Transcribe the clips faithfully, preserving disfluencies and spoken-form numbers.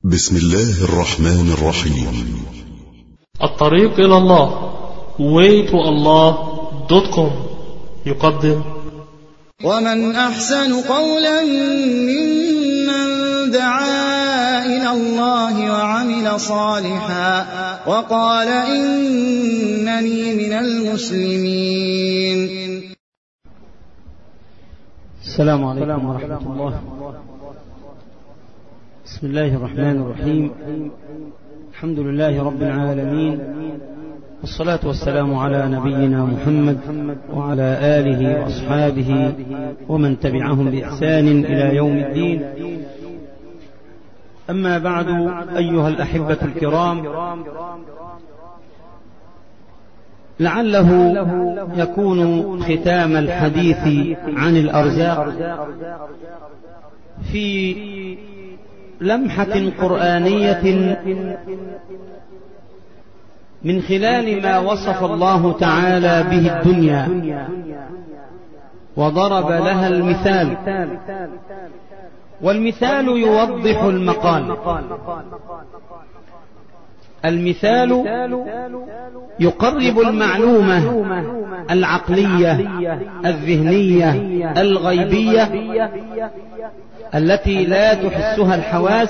بسم الله الرحمن الرحيم. الطريق إلى الله way to allah دوت كوم يقدم ومن أحسن قولا ممن دعا إلى الله وعمل صالحا وقال إنني من المسلمين. السلام عليكم ورحمة الله. بسم الله الرحمن الرحيم. الحمد لله رب العالمين، والصلاة والسلام على نبينا محمد وعلى آله وأصحابه ومن تبعهم بإحسان إلى يوم الدين. أما بعد، أيها الأحبة الكرام، لعله يكون ختام الحديث عن الأرزاق في لمحة قرآنية من خلال ما وصف الله تعالى به الدنيا وضرب لها المثال، والمثال يوضح المقال. المثال يقرب المعلومة العقلية الذهنية الغيبية التي لا تحسها الحواس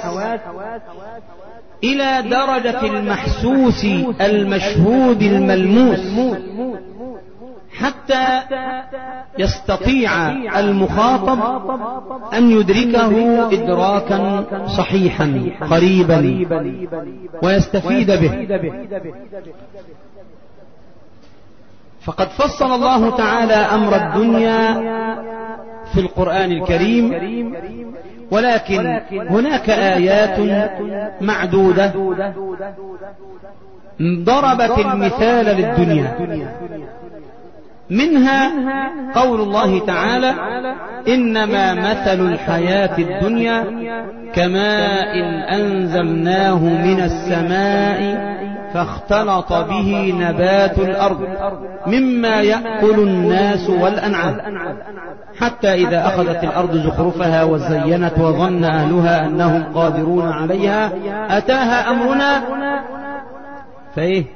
إلى درجة المحسوس المشهود الملموس، حتى يستطيع المخاطب أن يدركه إدراكا صحيحا قريبا ويستفيد به. فقد فصل الله تعالى أمر الدنيا في القرآن الكريم، ولكن هناك آيات معدودة ضربت المثال للدنيا، منها قول الله تعالى: إنما مثل الحياة الدنيا كماء أنزلناه من السماء فاختلط به نبات الأرض مما يأكل الناس والأنعام حتى إذا أخذت الأرض زخرفها وزينت وظن أهلها أنهم قادرون عليها أتاها أمرنا فإيه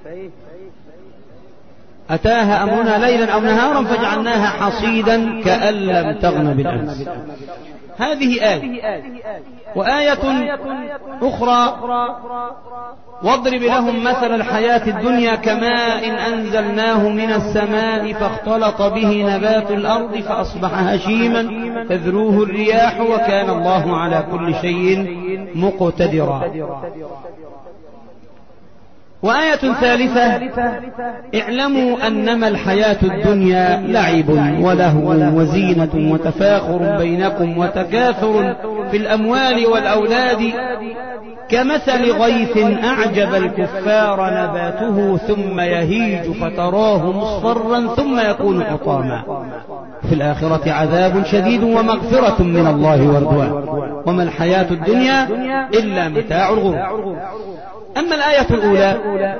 أتاها أمرنا ليلا أو نهارا فجعلناها حصيدا كأن لم تغن بالأمس. هذه آية. وآية أخرى: واضرب لهم مثل الحياة الدنيا كماء أنزلناه من السماء فاختلط به نبات الأرض فأصبح هشيما تذروه الرياح وكان الله على كل شيء مقتدرا. وآية ثالثة: اعلموا أنما الحياة الدنيا لعب ولهو وزينة وتفاخر بينكم وتكاثر في الأموال والأولاد كمثل غيث أعجب الكفار نباته ثم يهيج فتراه مصفرا ثم يكون حطاما في الآخرة عذاب شديد ومغفرة من الله ورضوان وما الحياة الدنيا إلا متاع الغرور. أما الآية الأولى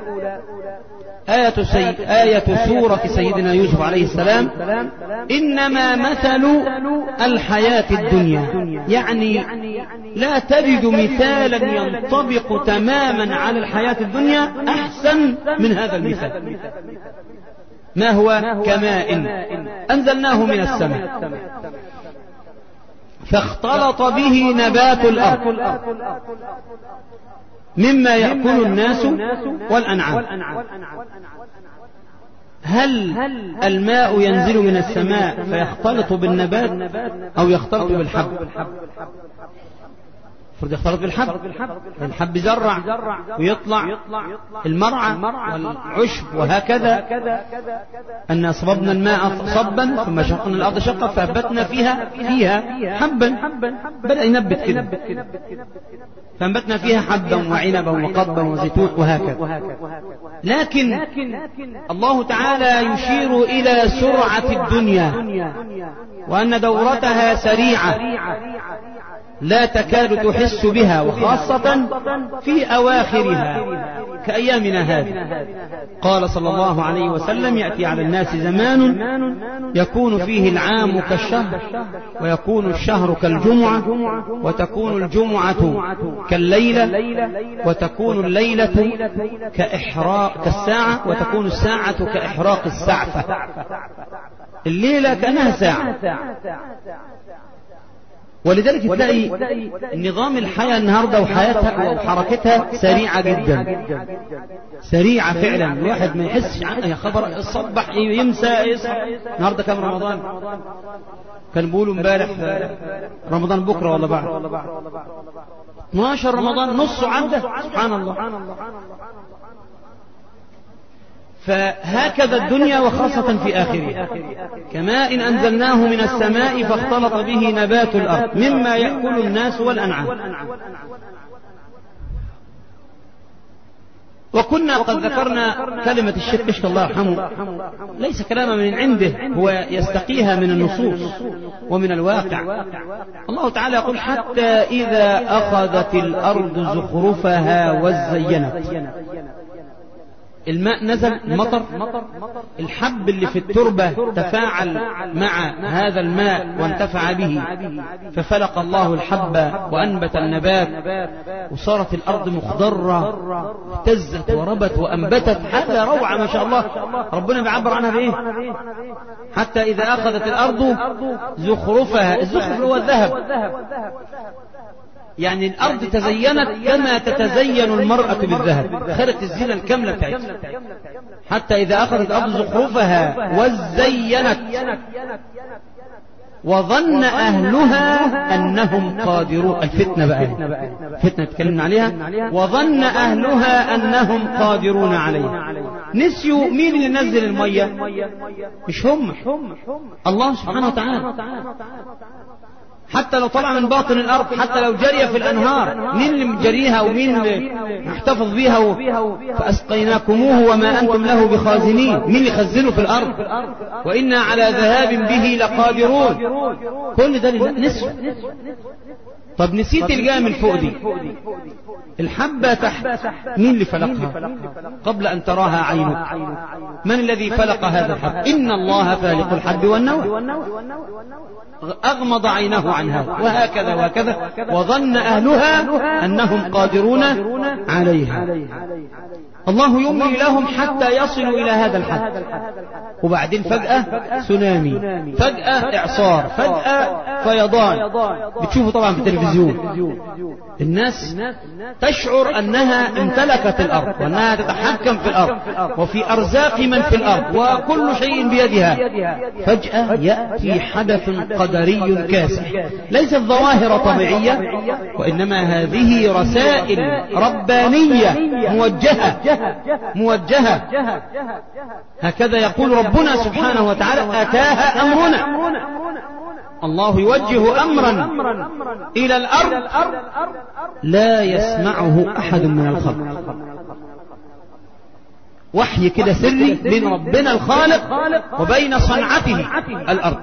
آية, سي... آية سورة سيدنا يوسف عليه السلام: إنما مثل الحياة الدنيا، يعني لا تجد مثالا ينطبق تماما على الحياة الدنيا أحسن من هذا المثال. ما هو؟ كماء أنزلناه من السماء فاختلط به نبات الأرض مما يأكل الناس والأنعام. هل الماء ينزل من السماء فيختلط بالنبات أو يختلط بالحب؟ فرد يختلط بالحب. الحب زرع ويطلع المرعى والعشب وهكذا. أن صببنا الماء صبا ثم شقنا الأرض شقا فأنبتنا فيها فيها حبا، بدأ ينبت كده، فأنبتنا فيها حبا وعنبا وقضبا وزيتون وهكذا. لكن الله تعالى يشير إلى سرعة الدنيا وأن دورتها سريعة، لا تكاد تحس بها، وخاصة في أواخرها كأيامنا هذه. قال صلى الله عليه وسلم: يأتي على الناس زمان يكون فيه العام كالشهر، ويكون الشهر كالجمعة، وتكون الجمعة كالليلة، وتكون الليلة كإحراق كالساعة، وتكون الساعة كإحراق السعفة. الليلة كأنها ساعة. ولذلك تلاقي نظام الحياة النهاردة وحياتها وحركتها سريعة جدا، سريعة فعلا. الواحد ما يحسش عنها، يا خبر الصبح يمسى يصحى. النهاردة كم رمضان؟ كان بيقولوا امبارح رمضان بكرة ولا بعد؟ اثناشر رمضان، نصه عدى. سبحان الله. فهكذا الدنيا، وخاصة في آخرها. كماء إن أنزلناه من السماء فاختلط به نبات الأرض مما يأكل الناس والأنعام. وكنا قد ذكرنا كلمة الشيخ كشك الله يرحمه، ليس كلاما من عنده، هو يستقيها من النصوص ومن الواقع. الله تعالى يقول: حتى إذا أخذت الأرض زخرفها وزينت. الماء نزل، مطر، الحب اللي في التربة تفاعل مع هذا الماء وانتفع به، ففلق الله الحب وأنبت النبات، وصارت الأرض مخضرة، اهتزت وربت وأنبتت حاجة روعة ما شاء الله. ربنا بيعبر عنها بإيه؟ حتى إذا أخذت الأرض زخرفها. الزخرف هو الذهب، يعني الأرض تزينت كما تتزين المرأة بالذهب، خلت الزينة الكاملة بتاعتها. حتى إذا أخذت الأرض زخرفها وزينت وظن أهلها أنهم قادرون. الفتنة بقى، فتنة تكلمنا عليها. وظن أهلها أنهم قادرون عليها. نسيوا مين اللي نزل المية؟ مش هم، الله سبحانه وتعالى. حتى لو طلع من باطن الأرض، حتى لو جري في الأنهار، مين اللي مجريها ومين اللي محتفظ بيها؟ و... فأسقيناكموه وما أنتم له بخازنين. مين اللي خزنه في الأرض؟ وإنا على ذهاب به لقادرون. كل ده نسوة. طب نسيت الجاء من فوق دي، الحبة تحت، مين اللي فلقها قبل أن تراها عينك؟ من الذي فلق هذا الحب؟ إن الله فالق الحب والنوى. أغمض عينه عن هذا، وهكذا وهكذا. وظن أهلها أنهم قادرون عليها. الله يملي لهم حتى يصلوا إلى هذا الحد، وبعدين فجأة سونامي، فجأة إعصار، فجأة فيضان. بتشوفوا طبعا في التلفزيون الناس تشعر أنها امتلكت الأرض، وأنها تتحكم في الأرض وفي أرزاق من في الأرض، وكل شيء بيدها. فجأة يأتي حدث قدري كاسح، ليست ظواهر طبيعية، وإنما هذه رسائل ربانية موجهة موجهة. هكذا يقول ربنا سبحانه وتعالى: أتاها أمرنا. الله يوجه أمرا إلى الأرض لا يسمعه أحد من الخلق. وحي كده سري بين ربنا الخالق وبين صنعته الأرض.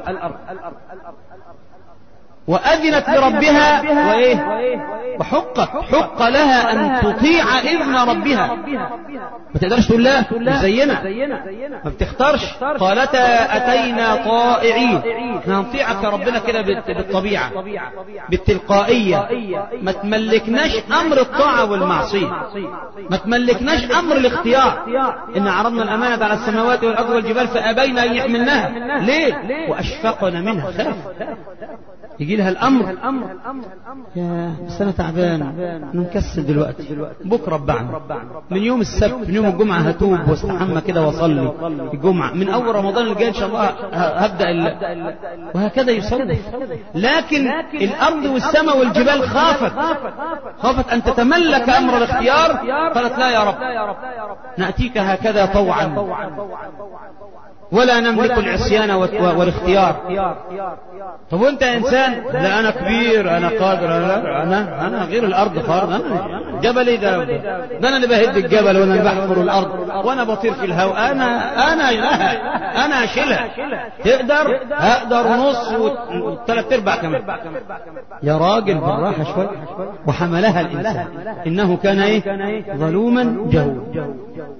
وأذنت لربها وإيه؟ وحقت، حق لها أن تطيع إذن ربها. ما تقدرش تقول لا زينا، ما بتختارش. قالتا أتينا طائعين، احنا هنطيعك ربنا كده بالطبيعة بالتلقائية. ما تملكناش أمر الطاعة والمعصية، ما تملكناش أمر الاختيار. إن عرضنا الأمانة على السماوات والأرض والجبال فأبينا أن يحملناها. ليه؟ وأشفقنا منها، خاف يجي لها الأمر. يا بس أنا تعبان، أنا مكسل دلوقتي، بكرة بعد من يوم السبت، من يوم الجمعة هتوب واستحمى كده وصلي الجمعة، من أول رمضان الجاي إن شاء الله هبدأ ال... وهكذا يصلي. لكن الأرض والسماء والجبال خافت خافت أن تتملك أمر الاختيار. قالت لا يا رب، نأتيك هكذا طوعا ولا نملك العصيان والاختيار. طب وانت انسان؟ لا انا كبير، انا قادر، انا انا, أنا غير الارض خالص، انا جبل ايه ده؟ ده انا اللي بهد الجبل وانا اللي بحفر الارض وانا بطير في الهواء، انا انا لها انا اشيلها. تقدر؟ اقدر نص وثلاث ارباع كمان. يا راجل بالراحه شويه. وحملها الانسان انه كان ايه؟ ظلوما جهولا.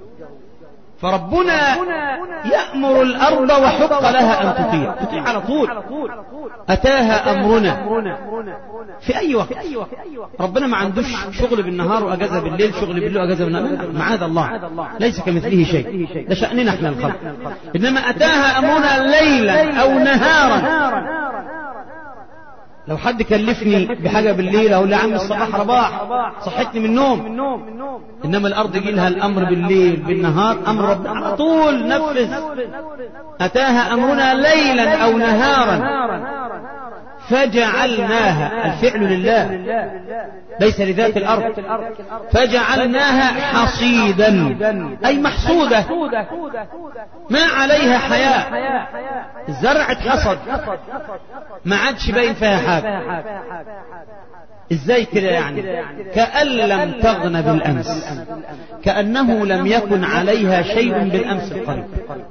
فربنا يأمر الأرض وحق لها أن تطيع، تطيع على طول. أتاها أمرنا في أي وقت. ربنا ما عندوش شغل بالنهار وأجازة بالليل، شغل بالليل وأجازة بالنهار، معاذ الله، ليس كمثله شيء، ده شأننا احنا الخلق. إنما أتاها أمرنا ليلا أو نهارا. لو حد كلفني بحاجة بالليل أقول له يا عم الصباح رباح، صحتني من النوم. إنما الأرض يجي لها الأمر بالليل بالنهار، أمر ربنا على طول نفذ. أتاها أمرنا ليلا أو نهارا فجعلناها، الفعل لله ليس لذات الأرض، فجعلناها حصيدا أي محصودة ما عليها حياة. الزرع اتحصد ما عادش باين فيها حاجة. ازاي كده يعني؟ كأن لم تغن بالأمس، كأنه لم يكن عليها شيء بالأمس القريب.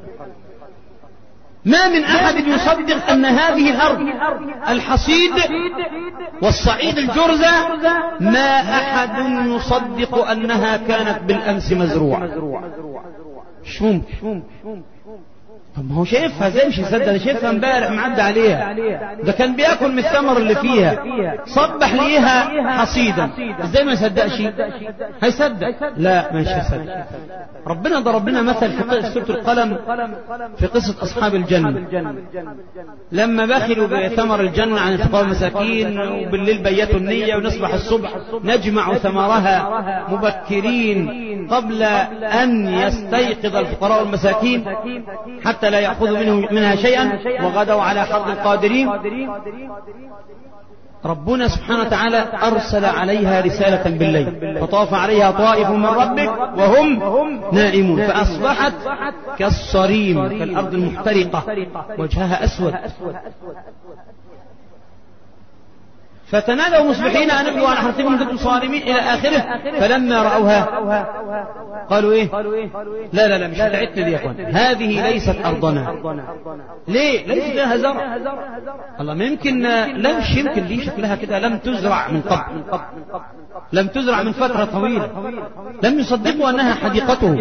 ما من أحد يصدق أن هذه الأرض الحصيد والصعيد الجرزة، ما أحد يصدق أنها كانت بالأمس مزروعة. مش ممكن. طب ما هو شايفها زي مش يصدق، انا شايفها امبارح معدى عليها، ده كان بياكل من الثمر اللي فيها، صبح ليها حصيدا، ازاي ما يصدقش؟ هيصدق؟ لا مش هيصدق. ربنا ضرب لنا مثل في سورة القلم في قصة أصحاب الجنة لما بخلوا بثمر الجنة عن الفقراء والمساكين، وبالليل بيتوا النية ونصبح الصبح نجمع ثمرها مبكرين قبل أن يستيقظ الفقراء والمساكين حتى لا يأخذوا منه منها شيئا، وغدوا على حظ القادرين. ربنا سبحانه وتعالى أرسل عليها رسالة بالليل فطاف عليها طائف من ربك وهم نائمون فأصبحت كالصريم، كالأرض المحترقة، وجهها أسود. فتنادوا مصبحين أن اغدوا على حرثكم كنتم صارمين إلى آخره. فلما رأوها قالوا إيه؟ لا لا لا مش بتاعتنا دي يا أخوان، هذه ليست أرضنا. ليه؟ ليس لها زرع. الله ما يمكن، لا مش يمكن، ليه شكلها كده لم تزرع من قبل، لم تزرع من فترة طويلة، لم يصدقوا أنها حديقته.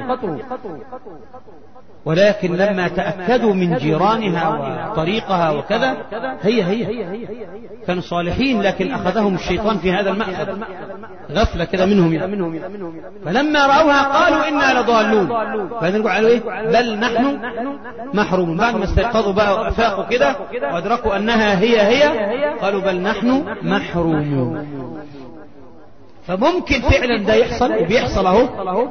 ولكن لما تأكدوا من جيرانها وطريقها وكذا هي هي كانوا صالحين، لكن أخذهم الشيطان في هذا المأخذ، غفلة كده منهم يعني. فلما رأوها قالوا إنا لضالون. فنرجع قالوا إيه؟ بل نحن محرومون. بعد ما استيقظوا بقى أفاقوا كده وأدركوا أنها هي هي قالوا بل نحن محرومون. فممكن فعلا ده يحصل وبيحصل أهو.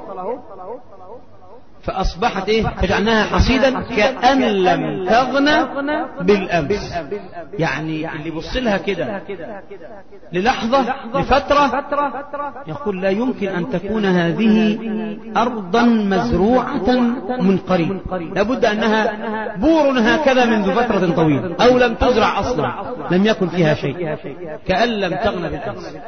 فأصبحت إيه؟ فجعلناها حصيدا كأن لم تغن بالأمس. يعني اللي يبص لها كده للحظة لفترة يقول لا يمكن أن تكون هذه أرضا مزروعة من قريب، لابد أنها بور هكذا منذ فترة طويلة، أو لم تزرع أصلا، لم يكن فيها شيء، كأن لم تغن بالأمس.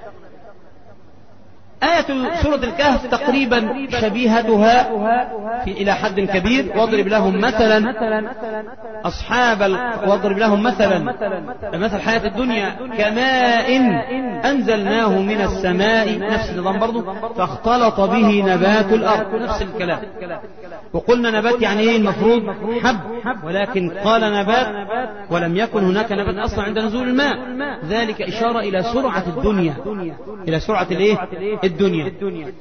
آية سورة الكهف تقريبا شبيهتها في إلى حد كبير. واضرب لهم مثلا أصحاب ال... واضرب لهم مثلا مثل حياة الدنيا كماء أنزلناه من السماء، نفس النظام برضو، فاختلط به نبات الأرض، نفس الكلام. وقلنا نبات يعني ايه المفروض؟ حب، ولكن قال نبات ولم يكن هناك نبات أصلا عند نزول الماء. ذلك إشارة إلى سرعة الدنيا، إلى سرعة الايه؟ الدنيا،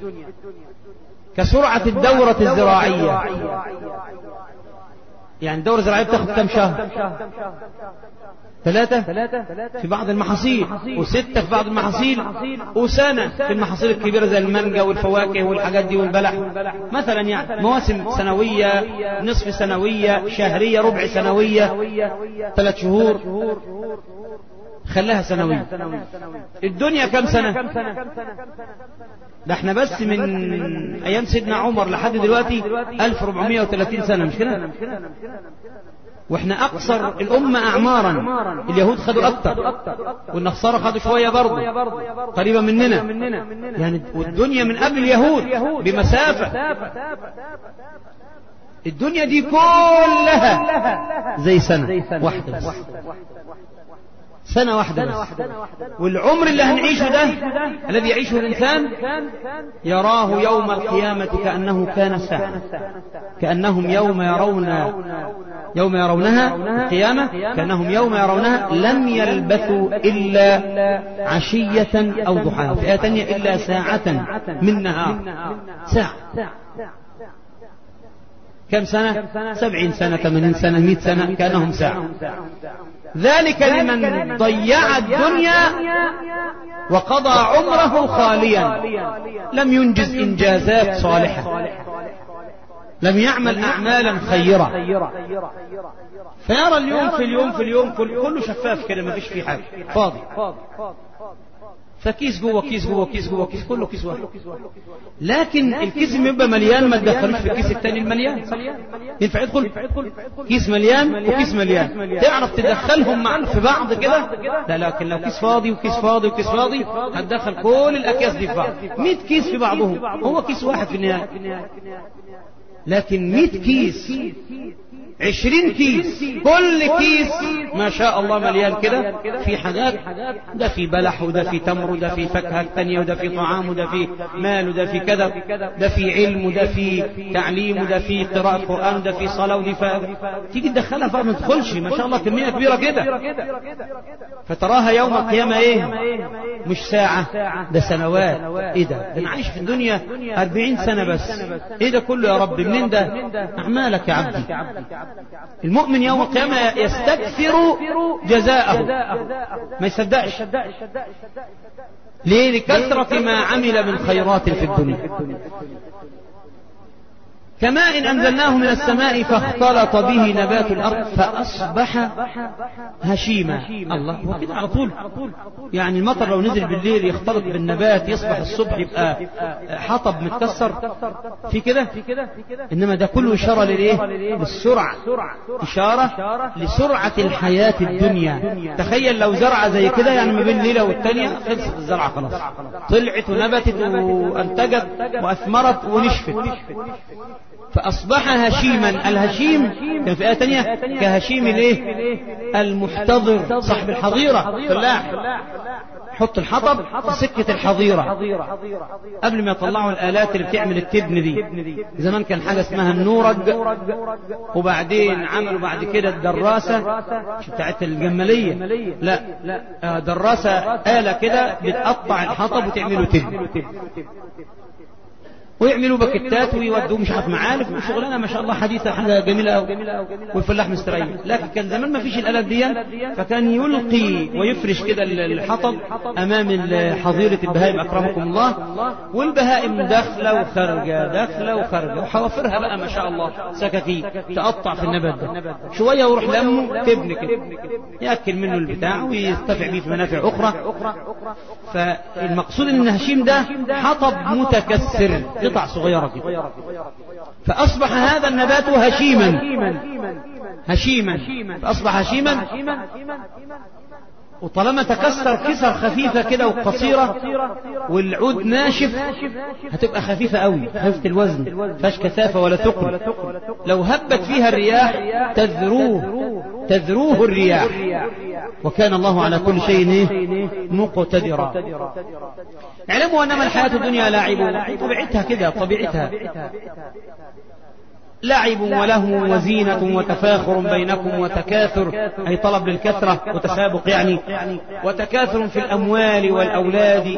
كسرعة الدورة الزراعية. يعني الدورة الزراعية بتاخد كم شهر؟ ثلاثة في بعض المحاصيل، وستة في بعض المحاصيل، وسنة في المحاصيل الكبيرة زي المانجا والفواكه والحاجات دي والبلح مثلا. يعني مواسم سنوية، نصف سنوية، شهرية، ربع سنوية، ثلاث شهور، خلاها سنوية. الدنيا كم سنة؟ ده احنا بس من ايام سيدنا عمر لحد دلوقتي ألف وأربعمائة وثلاثين سنة، مش كده؟ واحنا اقصر الامة اعمارا، اليهود خدوا اكتر والنصارى خدوا شوية برضه قريبة مننا يعني، والدنيا من قبل اليهود بمسافة. الدنيا دي كلها زي سنة واحدة بس، سنة واحدة بس. والعمر اللي هنعيشه ده الذي يعيشه الإنسان يراه يوم القيامة كأنه كان ساعة، كأنهم يوم يرون يوم يرونها القيامة كأنهم يوم يرونها لم يلبثوا إلا عشية أو ضحاها، في آية تانية إلا ساعة من نهار. ساعة كم سنة؟ سبعين سنة، ثمانين سنة، مئة سنة، كأنهم ساعة. ذلك لمن ضيع الدنيا وقضى عمره خاليا، لم ينجز إنجازات صالحة، لم يعمل أعمالا خيرة، فيرى اليوم في اليوم في اليوم كله شفاف كده، ما فيش فيه حاجة، فاضي، فكيس جوه كيس جوه كيس جوه كيس، كله كيس واحد. لكن الكيس يبقى مليان ما تدخلوش في الكيس الثاني المليان، ينفع يدخل كيس مليان وكيس مليان تعرف تدخلهم مع في بعض كده؟ لا، لكن لو كيس فاضي وكيس فاضي وكيس فاضي هتدخل كل الاكياس دي في بعض، مئة كيس في بعضهم، هو كيس واحد في النهاية. لكن مئة كيس، عشرين كيس، كل كيس ما شاء الله مليان كده في حاجات، ده في بلح وده في تمر وده في فاكهة تانية وده في طعام وده في مال وده في كذا، ده في علم وده في تعليم وده في قراءة قرآن وده في صلاة ودي ف... تيجي تدخلها فما تدخلش، ما شاء الله كمية كبيرة كده، فتراها يوم القيامة ايه؟ مش ساعة، ده سنوات. ايه ده؟ ده انا عايش في الدنيا أربعين سنة بس، ايه ده كله يا رب؟ منين ده؟ اعمالك يا عبدي. المؤمن يوم القيامة يستكثر جزاءه، ما يصدقش. ليه؟ لكثرة ما عمل من خيرات في الدنيا. كماء أنزلناه من السماء فاختلط به نبات الأرض فأصبح هشيما. الله، هو كده على طول يعني المطر لو نزل بالليل يختلط بالنبات يصبح الصبح يبقى حطب متكسر في كده؟ إنما ده كله إشارة للإيه؟ للسرعة، إشارة لسرعة الحياة الدنيا. تخيل لو زرعة زي كده يعني ما بين ليلة والتانية خلصت الزرعة خلاص، طلعت ونبتت وأنتجت وأثمرت ونشفت، فأصبح هشيما. الهشيم كان في آية تانية كهشيم الايه؟ المحتضر، صاحب الحظيرة، فلاح حط الحطب في سكة الحظيرة قبل ما يطلعوا الآلات اللي بتعمل التبن دي. زمان كان حاجة اسمها النورج، وبعدين عملوا بعد كده الدراسة بتاعت الجمالية، لا دراسة آلة كده بتقطع الحطب وتعمله تبن، ويعملوا باكيتات ويودوا مش عارف معالف وشغلانه ما شاء الله حديثه، حاجه جميله قوي، والفلاح مستريح. لكن كان زمان ما فيش الالات دي، فكان يلقي ويفرش كده الحطب امام حظيره البهائم اكرمكم الله، والبهائم داخله وخارجه داخله وخارجه، وحوافرها بقى ما شاء الله سكاكين تقطع في النبات ده، شويه ويروح لمه تبن كده ياكل منه البتاع ويستفع بيه في منافع اخرى. فالمقصود ان الهشيم ده حطب متكسر، قطع صغيرة كده، فأصبح هذا النبات هشيما هشيما فأصبح هشيما. وطالما تكسر كسر خفيفة كده وقصيرة والعود ناشف هتبقى خفيفة قوي، خفيفة الوزن، فاش كثافة ولا ثقل. لو هبت فيها الرياح تذروه تذروه الرياح، وكان الله على كل شيء مقتدرا. اعلموا أنما الحياة الدنيا لاعب، طبيعتها كده، طبيعتها لعب وله وزينة وتفاخر بينكم وتكاثر، أي طلب للكثرة وتسابق يعني، وتكاثر في الأموال والأولاد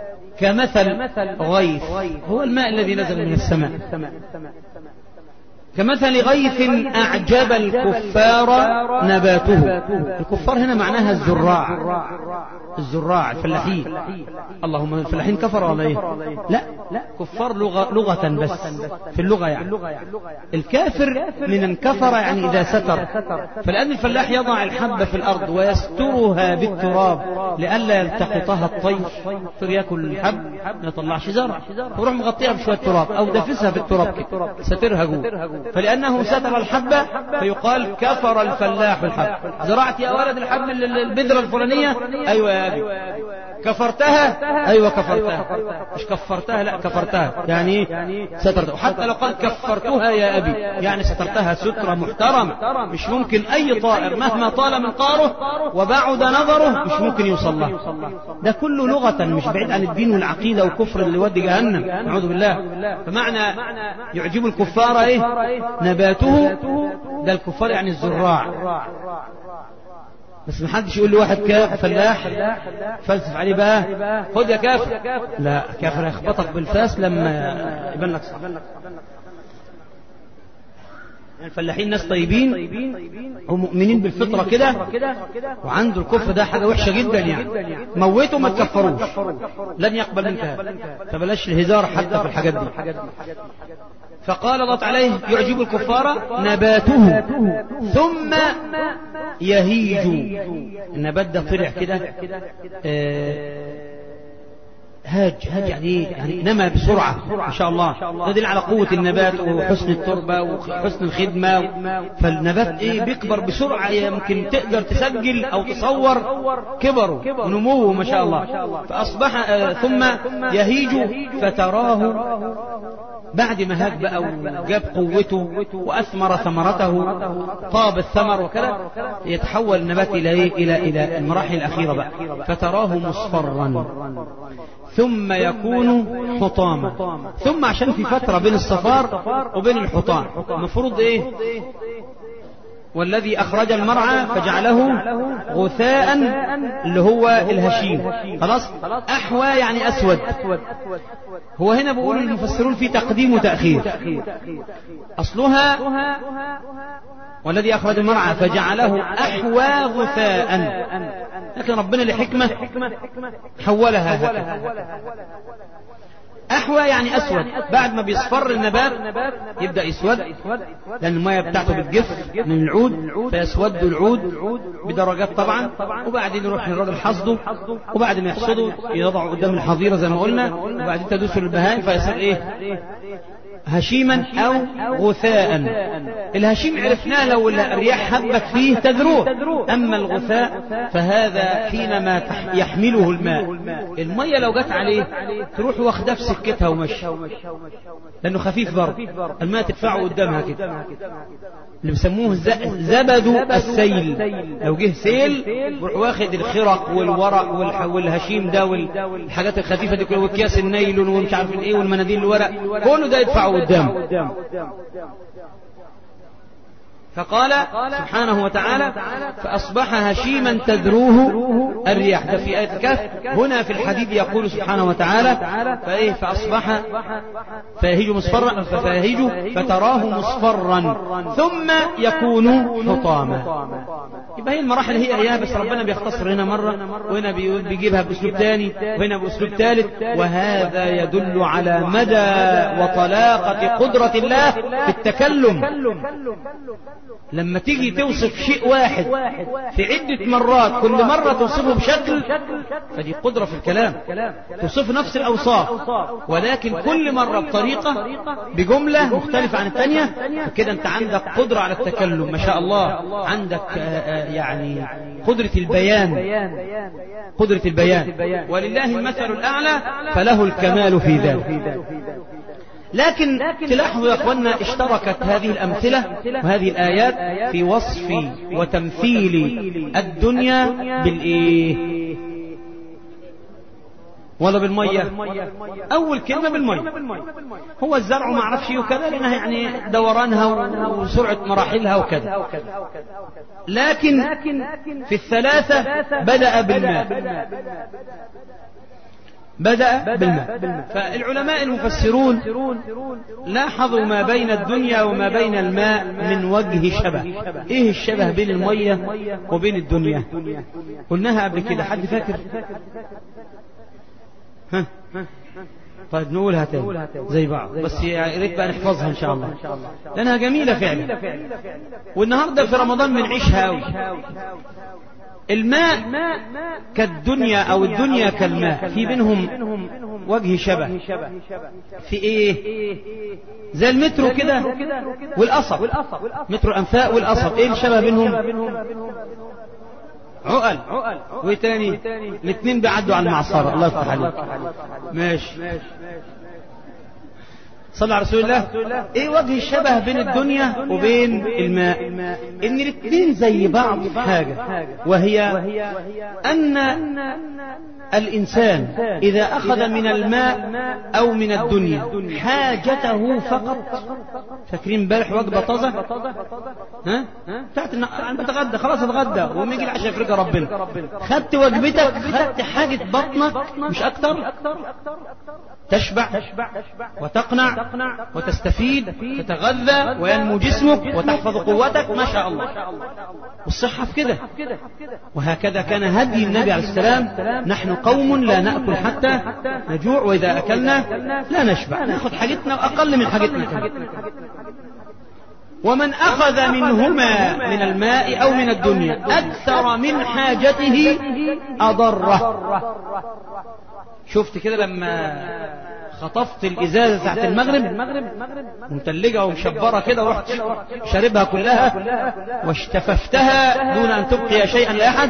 كمثل غيث، هو الماء الذي نزل من السماء كمثل غيث أعجب الكفار نباته. الكفار هنا معناها الزراع، الزراع الفلاحين. اللهم الفلاحين كفر ولا ايه؟ لا كفار لغة لغة بس في اللغة يعني. الكافر من انكفر يعني إذا ستر، فلأن الفلاح يضع الحبة في الأرض ويسترها بالتراب لئلا يلتقطها الطير فيأكل الحب ما يطلعش زرع، ويروح مغطيها بشوية تراب أو دافسها في التراب كده سترها جوه، فلأنه ستر الحبة فيقال كفر الفلاح الحب. زرعت يا ولد الحب البذرة الفلانية؟ أيوة يا أبي. كفرتها؟ أيوة كفرتها. مش كفرتها، لا كفرتها يعني سترتها. وحتى لو قال كفرتها يا أبي يعني سترتها سترة محترمة، مش ممكن أي طائر مهما طال من قاره وبعد نظره مش ممكن يوصل له. ده كله لغة مش بعيد عن الدين والعقيدة والكفر اللي يودي جهنم نعوذ بالله. فمعنى يعجب الكفار ايه؟ نباته. ده الكفار يعني الزراع. بس محدش يقول لي واحد كافر فلاح فلسف عليه بقى خد يا كافر، لا كافر يخبطك بالفاس لما يبان لك صح. الفلاحين ناس طيبين ومؤمنين بالفطرة كده، وعنده الكفر ده حاجة وحشة جدا يعني، موته ما تكفروش لن يقبل منك هذا، فبلاش الهزار حتى في الحاجات دي. فقال الله تعالى يعجب الكفار نباته ثم يهيج. النبات ده طلع كده هاج هاج يعني ايه؟ يعني نمى بسرعة ما شاء الله. يدل على قوة النبات وحسن التربة وحسن الخدمة. فالنبات ايه بيكبر بسرعة، يمكن تقدر تسجل او تصور كبره ونموه ما شاء الله. فأصبح آه ثم يهيج فتراه بعد ما هاج بقى وجاب قوته وأثمر ثمرته طاب الثمر وكذا، يتحول النبات إلى إلى إلى المراحل الأخيرة بقى. فتراه مصفرا ثم يكون حطاما. ثم عشان في فترة بين الصفار وبين الحطام، المفروض ايه؟ والذي أخرج المرعى فجعله غثاء اللي هو الهشيم. خلاص أحوى يعني أسود. هو هنا بيقول المفسرون في تقديم وتأخير. أصلها والذي أخرج المرعى فجعله أحوى غثاء، لكن ربنا لحكمة حولها هكذا. أحوى يعني أسود، بعد ما بيصفر النبات يبدأ يسود لأن المياه بتاعته بتجف من العود فيسود العود بدرجات طبعا. وبعدين يروح الراجل حصده، وبعد ما يحصده يضعه قدام الحظيرة زي ما قلنا، وبعدين تدوس البهائم فيصير إيه؟ هشيما أو غثاء. الهشيم عرفناه لو الرياح هبت فيه تذروه، أما الغثاء فهذا حينما يحمله الماء. المية لو جت عليه تروح واخدها في سكتها ومشي لأنه خفيف برضه، الماء تدفعه قدامها كده، اللي بيسموه زبد السيل. لو جه سيل يروح واخد الخرق والورق والهشيم ده والحاجات الخفيفة دي كلها واكياس النايلون ومش عارف ايه والمناديل الورق كله ده يدفعه قدامه. فقال سبحانه وتعالى فأصبح هشيما تذروه الرياح. ده في آية الكهف. هنا في الحديد يقول سبحانه وتعالى فإيه؟ فأصبح فيهيج مصفرا ففيهيج فتراه مصفرا ثم يكون حطاما. يبقى هي المراحل هي هي، بس ربنا بيختصر هنا مرة وهنا بيجيبها بأسلوب ثاني وهنا بأسلوب ثالث. وهذا يدل على مدى وطلاقة قدرة الله في التكلم. لما تيجي توصف شيء واحد في عدة مرات كل مرة توصفه بشكل، فدي قدرة في الكلام، توصف نفس الأوصاف ولكن كل مرة بطريقة بجملة مختلفة عن الثانية. فكده أنت عندك قدرة على التكلم ما شاء الله، عندك يعني قدرة البيان، قدرة البيان ولله المثل الأعلى فله الكمال في ذلك. لكن تلاحظوا يا أخوانا اشتركت هذه الأمثلة وهذه الآيات في وصف وتمثيل الدنيا بالإيه ولا بالمية؟ أول كلمة بالمية. هو الزرع ما عرفش وكذا لأنها يعني دورانها وسرعة مراحلها وكذا، لكن في الثلاثة بدأ بالماء. بدأ بالماء. فالعلماء المفسرون لاحظوا ما بين الدنيا وما بين الماء من وجه شبه. ايه الشبه بين المية وبين الدنيا؟ قلناها قبل كده، حد فاكر؟ ها طيب نقولها تاني زي بعض، بس يا ريت بقى نحفظها ان شاء الله لانها جميلة فعلا، والنهاردة في رمضان بنعيشها قوي. الماء كالدنيا او الدنيا كالماء، في بينهم وجه شبه. في ايه؟ زي المترو كده والقصب، مترو الانفاق والقصب، ايه الشبه بينهم؟ عقل. وايه تاني؟ الاثنين بيعدوا على المعصرة. الله يفتح عليك. ماشي، صلى على رسول الله. ايه وجه الشبه بين الدنيا وبين الماء؟ ان الاثنين زي بعض في حاجة، وهي ان الانسان اذا اخذ من الماء او من الدنيا حاجته فقط. فاكرين امبارح وجبة طازة؟ ها بتاعت انا بتغدى، خلاص اتغدى وما يجي العشاء يفرجها ربنا. خدت وجبتك، خدت حاجة بطنك مش اكتر، تشبع وتقنع وتستفيد، تتغذى وينمو جسمك وتحفظ قوتك، ما شاء الله، والصحة في كده. وهكذا كان هدي النبي عليه السلام: نحن قوم لا نأكل حتى نجوع، وإذا أكلنا لا نشبع، نأخذ حاجتنا وأقل من حاجتنا كمان. ومن أخذ منهما من الماء أو من الدنيا أكثر من حاجته أضره. شفت كده لما خطفت الإزازة ساعة المغرب ومتلجة ومشبرة كده ورحت شاربها كلها واشتففتها دون أن تبقي شيئا لأحد،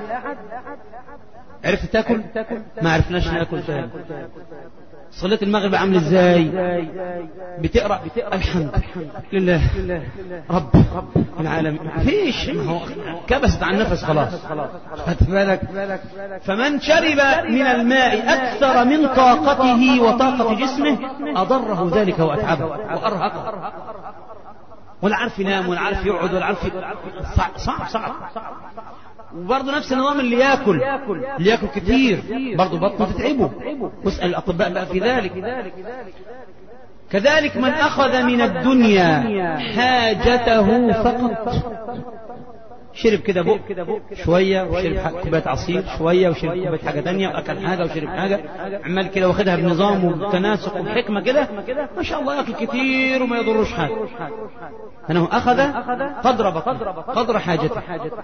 عرفت تاكل؟ ما عرفناش ناكل تاني. صلاة المغرب عامل ازاي؟ بتقرأ الحمد لله رب العالمين، مفيش، كبست عن نفس خلاص. فمن شرب من الماء أكثر من طاقته وطاقة جسمه أضره ذلك وأتعبه وأرهقه، ولا عارف ينام ولا عارف يقعد ولا عارف. صعب صعب. وبرضه نفس النظام اللي ياكل اللي ياكل كتير برضه بطنه تتعبه، واسأل الأطباء بقى في ذلك. كذلك من أخذ من الدنيا حاجته فقط، شرب كده بق شوية وشرب كوباية عصير شوية وشرب كوباية حاجة تانية وأكل حاجة وشرب حاجة، عمال كده واخدها بنظام وبتناسق وبحكمة كده، ما شاء الله يأكل كتير وما يضرش حاجة، أنه أخذ قدر بطنه قدر حاجته.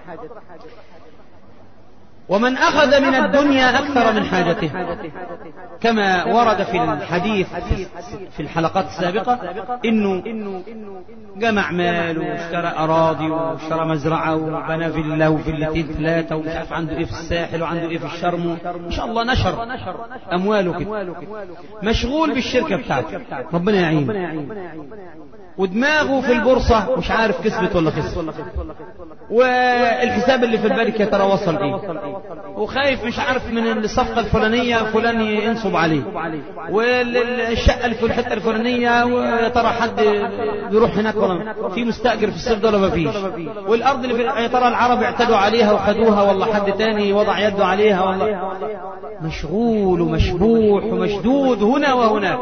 ومن أخذ من الدنيا أكثر من حاجته، كما ورد في الحديث في الحلقات السابقة إنه جمع مال واشترى أراضي واشترى مزرعة وبنى فيلا وفيلتين ثلاثة ومش عارف عنده إيه في الساحل وعنده إيه في الشرم، ما شاء الله نشر أمواله كده، مشغول بالشركة بتاعته، ربنا يعين، ودماغه في البورصة مش عارف كسبت ولا خسرت، والحساب اللي في البنك يا ترى وصل ايه، وخايف مش عارف من الصفقة الفلانية فلان ينصب عليه، والشقة اللي في الحتة الفلانية ويا ترى حد بيروح هناك ولا في مستأجر في الصيف ده ولا ما فيش، والأرض اللي في يا ترى العرب اعتدوا عليها وخدوها ولا حد تاني وضع يده عليها ولا، مشغول ومشبوح ومشدود هنا وهناك.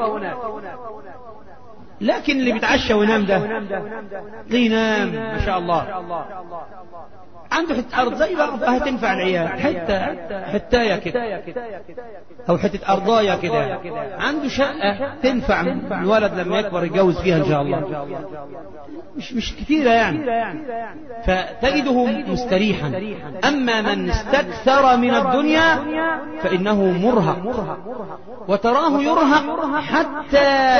لكن اللي بيتعشى وينام ده ينام ما شاء الله، عنده حتة أرض زي بعض هتنفع العيال، حتة حتاية كده أو حتة أرضاية كده، عنده شقة تنفع الولد لما يكبر يتجوز فيها إن شاء الله، مش مش كثيرة يعني، فتجده مستريحا. أما من استكثر من الدنيا فإنه مرهق، وتراه يرهق حتى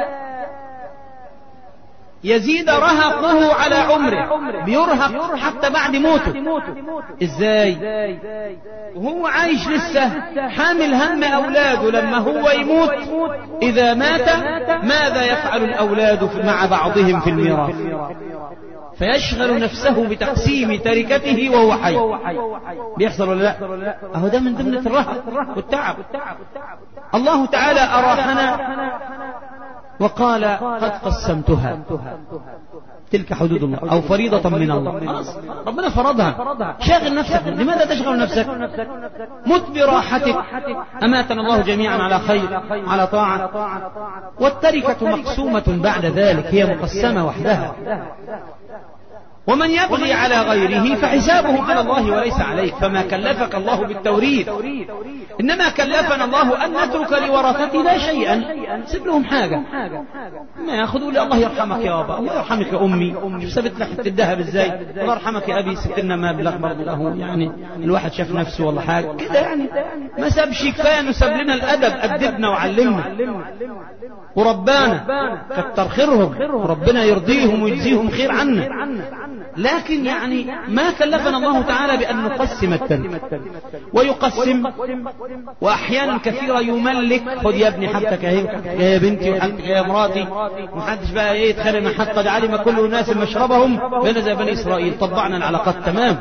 يزيد رهقه على عمره، بيرهق حتى بعد موته. ازاي؟ وهو عايش لسه حامل هم أولاده لما هو يموت، إذا مات ماذا يفعل الأولاد مع بعضهم في الميراث؟ فيشغل نفسه بتقسيم تركته وهو حي. بيحصل ولا لا؟ اهو ده من ضمن الرهق والتعب. الله تعالى أراحنا وقال قد قسمتها، تلك حدود الله أو فريضة من الله، خلاص ربنا فرضها، شاغل نفسك، لماذا تشغل نفسك؟ مت براحتك، أماتنا الله جميعا على خير على طاعة. والتركة مقسومة بعد ذلك، هي مقسمة وحدها، ومن يبغي على غيره فحسابه على الله وليس عليك. فما كلفك الله بالتوريث، إنما كلفنا الله أن نترك لورثتنا شيئا، سيب لهم حاجة ما يأخذوا لي الله يرحمك يا أبا، الله يرحمك يا أمي، شوف سبت لك حتة الذهب إزاي، الله يرحمك يا أبي سبت لنا مبلغ برضه له، يعني الواحد شاف نفسه والله حاجة كده، يعني ما سابش كفاية إنه ساب لنا الأدب، أدبنا وعلمنا وربانا، كتر خيرهم، ربنا يرضيهم ويجزيهم خير عنا. لكن يعني ما كلفنا الله تعالى بأن نقسم التركة، ويقسم وأحيانا كثيرة يملك، خذ يا ابني حقك يا بنتي وحقك يا مراتي، محدش بقى ايه يتخلي من حق، قد علم كل الناس مشربهم بين زي بني إسرائيل، طبعنا العلاقات تمام.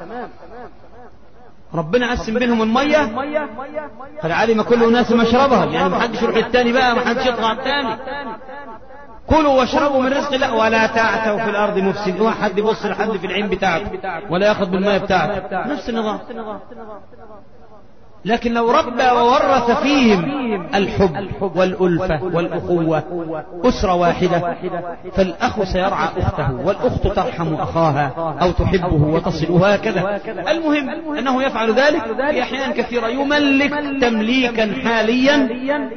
ربنا قسم بينهم المية، قد علم كل الناس مشربهم، يعني محدش يروح التاني بقى، محدش يطلع التاني، كلوا واشربوا من رزق الله ولا تعثوا في الأرض مفسدين، ما حد يبص لحد في العين بتاعته ولا ياخذ بالماء بتاعته، نفس النظام. لكن لو ربى وورث فيهم الحب والألفة والأخوة، أسرة واحدة، فالأخ سيرعى أخته، والأخت ترحم أخاها أو تحبه وتصل، وهكذا. المهم أنه يفعل ذلك في أحيان كثيرة، يملك تمليكا حاليا،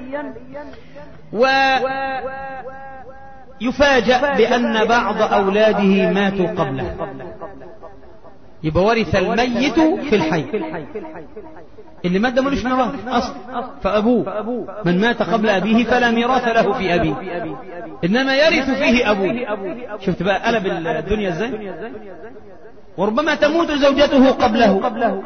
ويفاجأ بأن بعض أولاده ماتوا قبله، يبقى ورث الميت في الحي، اللي مات ده ملوش ميراث أصل، فأبوه من مات قبل أبيه فلا ميراث له في أبيه، إنما يرث فيه أبوه. شفت بقى قلب الدنيا إزاي؟ وربما تموت زوجته قبله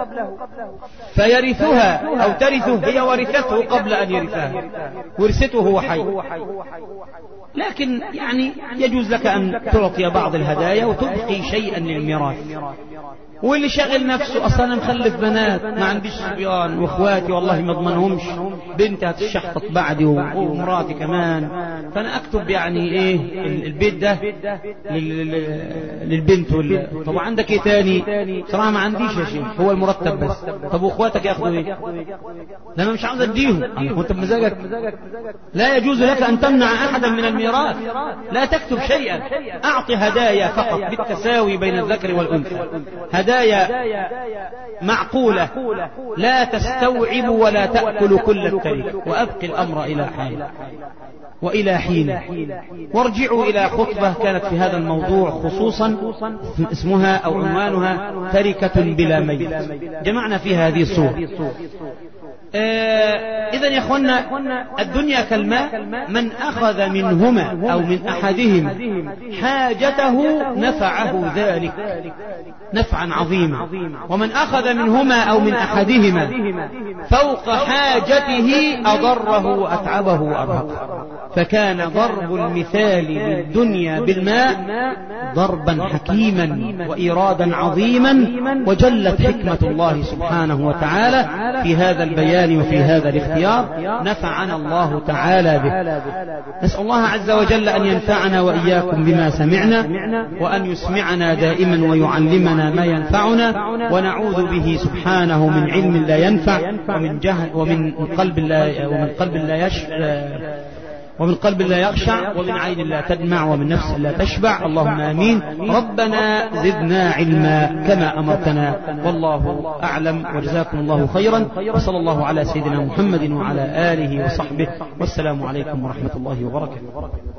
فيرثها أو ترثه، هي ورثته قبل أن يرثها، ورثته هو حي. لكن يعني يجوز لك أن تعطي بعض الهدايا وتبقي شيئا للميراث. واللي شغل نفسه أصلا أنا مخلف بنات، ما عنديش صبيان واخواتي والله ما اضمنهمش، بنتي هتشحطط بعدي ومراتي كمان، فأنا أكتب يعني إيه البيت ده للبنت. طب عندك إيه تاني؟ صراحة ما عنديش يا شيخ، هو المرتب بس. طب واخواتك ياخدوا إيه؟ لما مش عاوز أديهم، وأنت بمزاجك. لا يجوز لك أن تمنع أحدا من الميراث، لا تكتب شيئا، أعطي هدايا فقط بالتساوي بين الذكر والأنثى، هدايا معقولة لا تستوعب ولا تأكل كل التركة، وأبقي الأمر إلى حين وإلى حين. وارجعوا إلى خطبة كانت في هذا الموضوع خصوصا، اسمها أو عنوانها تركة بلا ميت، جمعنا فيها هذه الصورة. آه إذن يا أخوانا، الدنيا كالماء، من أخذ منهما أو من أحدهما حاجته نفعه ذلك نفعا عظيما، ومن أخذ منهما أو من أحدهما فوق حاجته أضره وأتعبه وأرهقه. فكان ضرب المثال للدنيا بالماء ضربا حكيما وإرادا عظيما، وجلت حكمة الله سبحانه وتعالى في هذا البيان وفي هذا الاختيار، نفعنا الله تعالى به. نسأل الله عز وجل أن ينفعنا وإياكم بما سمعنا، وأن يسمعنا دائما ويعلمنا ما ينفعنا، ونعوذ به سبحانه من علم لا ينفع، ومن جهل، ومن قلب لا ومن قلب لا يش ومن قلب لا يخشع، ومن عين لا تدمع، ومن نفس لا تشبع. اللهم آمين. ربنا زدنا علما كما أمرتنا، والله أعلم، وجزاكم الله خيرا، وصلى الله على سيدنا محمد وعلى آله وصحبه، والسلام عليكم ورحمة الله وبركاته.